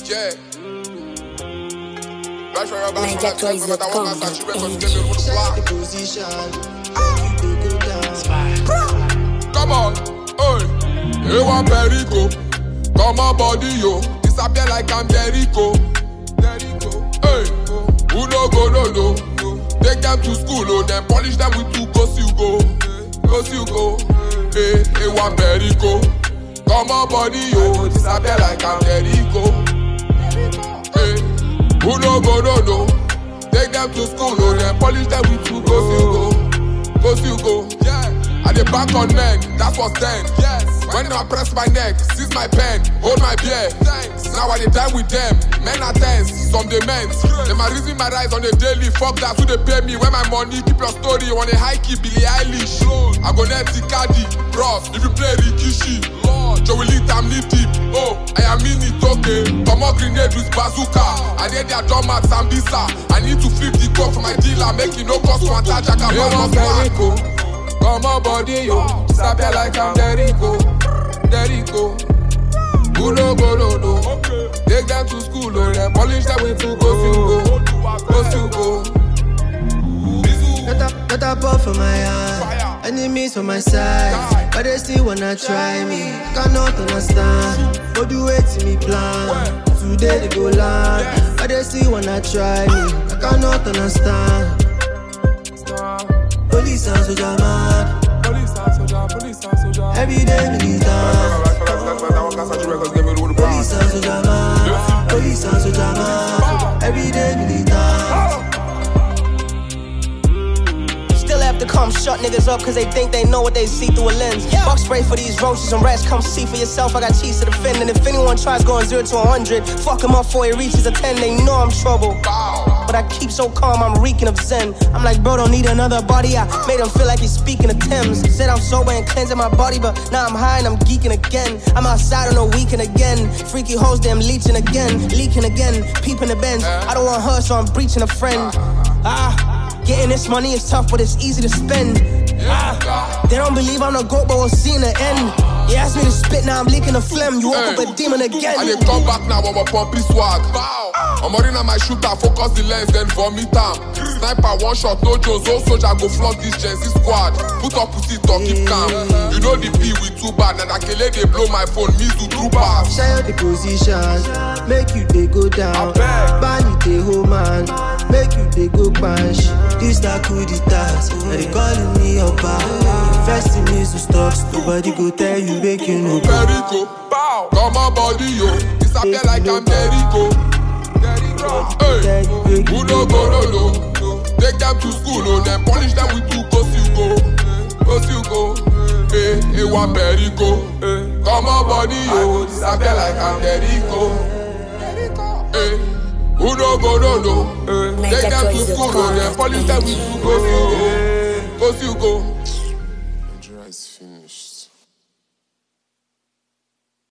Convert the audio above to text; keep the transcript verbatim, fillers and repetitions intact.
Yeah. Right from your back, Ninja Toys dot com. Check the position. Come on, hey, hey, one Perico. Come on, body, yo. Disappear like I'm Jericho. Hey, who no go, no, no. Take them to school, oh, then polish them with two cause you go. Cause you go. Hey, hey, one Perico. Come on, body, yo. Disappear like I'm Jericho. Hey, who no go, no, no. Take them to school, oh, then polish them with two cause you go. Cause you go. Yeah. I dey back on men, that's what's then. Yes. When I press my neck, seize my pen, hold my beer. Thanks. Now I dey die with them. Men are tense, some dey men's. Them are raising my rise on a daily. Fuck that, who they pay me? When my money, keep your story on a high key, Billie Eilish. I go net Cardi, bros. If you play Rikishi, Lord, Joey Lee, I'm knee deep. Oh, I am in it, okay. Come on, grenade with bazooka. I need their drum at Sambisa. I need to flip the coke for my dealer, make it no cost one touch. I can buy come on, body, yo. Disappear like I'm Jericho. Jericho. Who no go, no, no. Take them to school, oh, then polish them with two go, you go. Go, you go. Not a, not a puff for my eye. Enemies for my side. But they still wanna try me. Cannot understand. What do wait till me plan? Today they go land. But they still wanna try me. I cannot understand. Police and soldier mad. Police and soldier, police and soldier. Every day militant. Police and soldier mad. Police and soldier mad. Every day militant. Still have to come shut niggas up cause they think they know what they see through a lens. Buck spray for these roaches and rats, come see for yourself. I got cheese to defend, and if anyone tries going zero to a hundred, fuck him up before he reaches a ten, they know I'm trouble. But I keep so calm, I'm reeking of zen. I'm like, bro, don't need another body. I made him feel like he's speaking of Thames. Said I'm sober and cleansing my body, but now I'm high and I'm geeking again. I'm outside on a weekend again. Freaky hoes, them leeching again. Leaking again, peeping the bends. I don't want her, so I'm breaching a friend. Ah, getting this money is tough, but it's easy to spend. Ah, they don't believe I'm the GOAT, but we'll see in the end. You asked me to spit, now I'm leaking the phlegm. You woke up a demon again. I dey come back now, I'm a pumpy swag. I'm running on my shooter, focus the lens, then vomit am. Sniper, one shot, no Jones, no soldier, go flood this Gen Z squad. Put up pussy, talk, keep calm. You know the P with too bad, and I can let they blow my phone, me do true pass. Share the position, make you they go down. Ban you they hold man, make you they go punch. This that could the task, and they calling me up. First thing is to stop, nobody go tell you make you know. Perico, bow, come on body yo, disappear like I'm Jericho. Hey, who no go, no, no. Take them to school, oh, then polish them with two cause you go. Cause you go. Hey, hey, one Perico. Hey, come on body yo, disappear like I'm Jericho. Hey, who no go, no, no. Hey, take them to school, oh, then polish them with two cause you go. Cause you go.